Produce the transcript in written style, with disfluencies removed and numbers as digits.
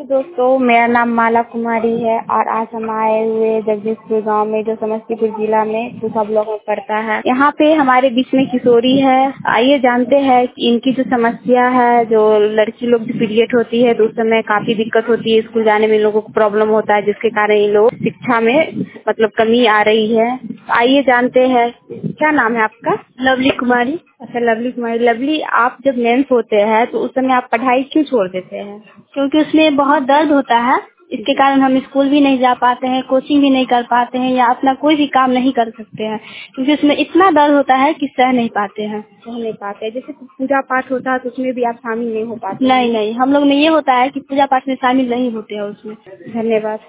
दोस्तों, मेरा नाम माला कुमारी है और आज हम आए हुए जगदीशपुर गांव में जो समस्तीपुर जिला में पूसा ब्लॉक में पड़ता है। यहाँ पे हमारे बीच में किशोरी है। आइए जानते हैं कि इनकी जो समस्या है, जो लड़की लोग जो पीरियड होती है तो उस समय काफी दिक्कत होती है, स्कूल जाने में इन लोगों को प्रॉब्लम होता है, जिसके कारण इन लोग शिक्षा में मतलब कमी आ रही है। आइए जानते हैं। क्या नाम है आपका? लवली कुमारी। अच्छा, लवली कुमारी। लवली, आप जब मेंस होते हैं तो उस समय आप पढ़ाई क्यों छोड़ देते हैं? क्योंकि उसमें बहुत दर्द होता है, इसके कारण हम स्कूल भी नहीं जा पाते हैं, कोचिंग भी नहीं कर पाते हैं या अपना कोई भी काम नहीं कर सकते हैं, क्योंकि उसमें इतना दर्द होता है कि सह नहीं पाते हैं। सह नहीं पाते। जैसे पूजा पाठ होता है तो उसमें भी आप शामिल नहीं हो पाते? नहीं, हम लोग में ये होता है कि पूजा पाठ में शामिल नहीं होते हैं उसमें। धन्यवाद।